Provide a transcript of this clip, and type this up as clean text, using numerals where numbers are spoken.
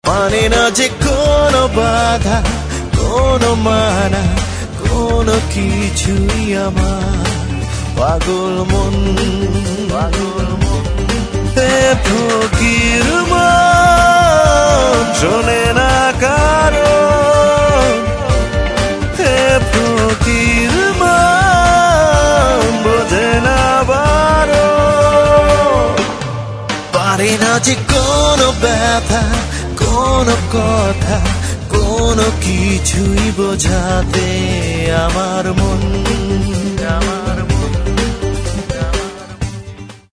মানে না যে কোনো বাধা, কোনো মানা, কোনো কিছুই আমার পাগল মন, পাগল মন। ফকির মন শোনে না কারো, ফকির মন বোঝে না বারো। পারে না যে কোনো ব্যথা, কোনো কথা, কোনো কিছুই বোঝাতে আমার মন,